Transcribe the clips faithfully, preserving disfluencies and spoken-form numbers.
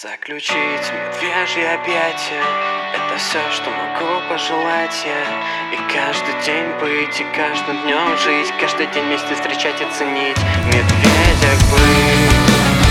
Заключить медвежьи объятия — это все, что могу пожелать я. И каждый день быть, и каждым днем жить, каждый день вместе встречать и ценить медведя быть.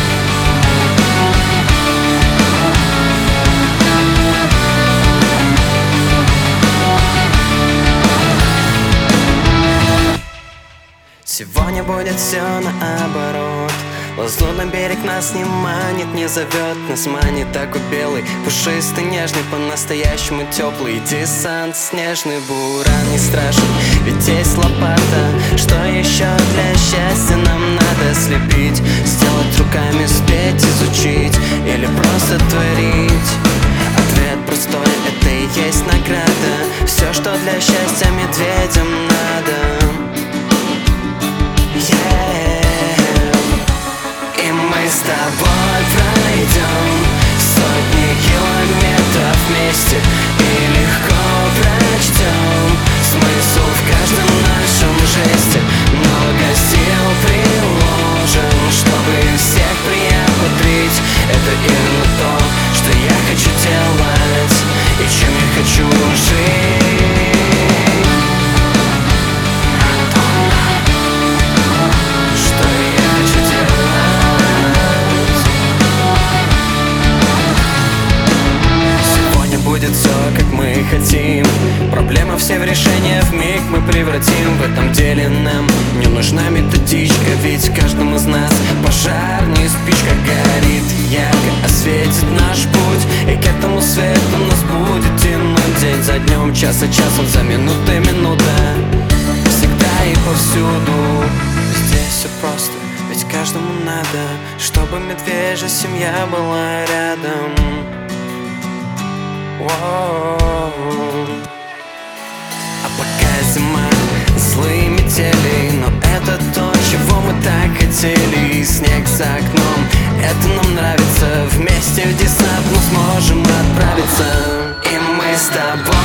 Сегодня будет все наоборот. Лазурный берег нас не манит, не зовет, нас манит такой белый, пушистый, нежный, по-настоящему теплый. Десант снежный, буран не страшен, ведь есть лопата. Что еще для счастья нам надо слепить, сделать руками, спеть, изучить или просто творить? Ответ простой, это и есть награда. Все, что для счастья медведям надо. С тобой пройдем сотни километров вместе и легко прочтем смысл в каждом нашем жесте. Много сил приложим, чтобы всех приободрить. Это именно то, что я хочу делать и чем я хочу жить. Будет все, как мы хотим. Проблема все в решение вмиг мы превратим. В этом деле нам не нужна методичка, ведь каждому из нас пожар, не спичка горит ярко, осветит наш путь. И к этому свету нас будет тянуть день за днем, час за часом, за минутой минута. Всегда и повсюду. Здесь все просто, ведь каждому надо, чтобы медвежья семья была рядом. А пока зима, злые метели, но это то, чего мы так хотели. Снег за окном, это нам нравится. Вместе в десант мы сможем отправиться. И мы с тобой